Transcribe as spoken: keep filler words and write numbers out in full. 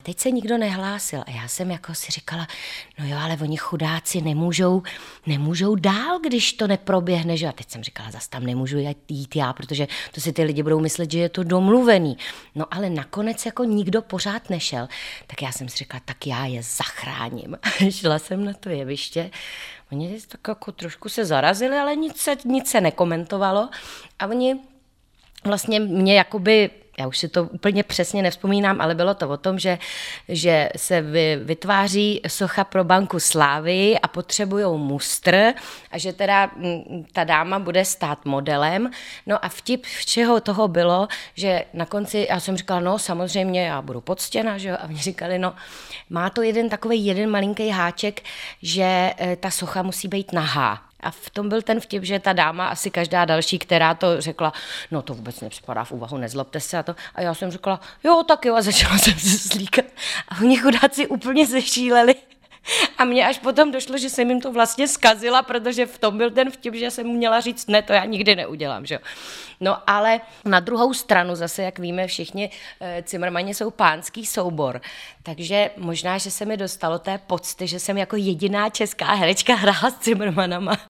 teď se nikdo nehlásil. A já jsem jako si říkala, no jo, ale oni chudáci nemůžou, nemůžou dál, když to neproběhne, že? A teď jsem říkala, zas tam nemůžu jít já, protože to si ty lidi budou myslet, že je to domluvený. No ale nakonec jako nikdo pořád nešel. Tak já jsem si říkala, tak já je zachráním. Šla jsem na to jeviště. Oni tak jako trošku se zarazili, ale nic se, nic se nekomentovalo. A oni vlastně mě jakoby, já už si to úplně přesně nevzpomínám, ale bylo to o tom, že, že se vy, vytváří socha pro Banku Slávy a potřebujou mustr a že teda ta dáma bude stát modelem. No a vtip všeho toho bylo, že na konci, já jsem říkala, no samozřejmě, já budu poctěna, že jo? A oni říkali, no má to jeden takový jeden malinký háček, že ta socha musí být nahá. A v tom byl ten vtip, že ta dáma, asi každá další, která to řekla, no to vůbec nepřipadá v úvahu, nezlobte se a to. A já jsem řekla, jo, tak jo, a začala jsem se slíkat. A oni chudáci úplně zešíleli. A mně až potom došlo, že jsem jim to vlastně zkazila, protože v tom byl ten vtip, že jsem měla říct, ne, to já nikdy neudělám, že jo. No ale na druhou stranu zase, jak víme všichni, Cimrmani jsou pánský soubor, takže možná, že se mi dostalo té pocty, že jsem jako jediná česká herečka hrála s Cimrmanama.